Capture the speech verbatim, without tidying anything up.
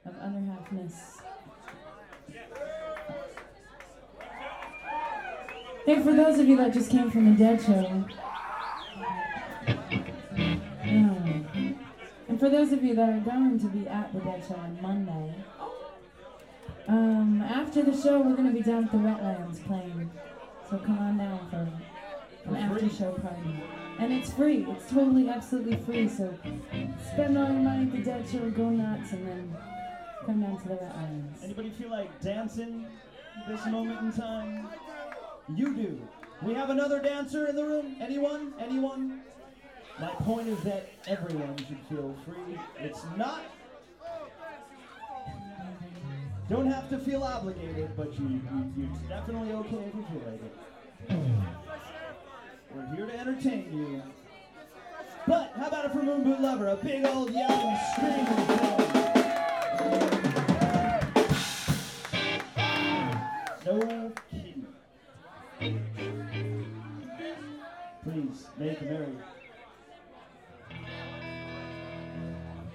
of Other Halfness. And for those of you that just came from the Dead Show, um, and for those of you that are going to be at the Dead Show on Monday, um, after the show we're going to be down at the Wetlands playing, so come on down for an after show party. And it's free, it's totally, absolutely free, so spend all your money at the Dead Show, go nuts, and then come down to the Wetlands. Anybody feel like dancing this moment in time? You do. We have another dancer in the room? Anyone? Anyone? My point is that everyone should feel free. It's not... Don't have to feel obligated, but you, you, you it's definitely okay if you feel like it. We're here to entertain you. But how about it for Moon Boot Lover? A big old yelling screaming No kidding. Please make America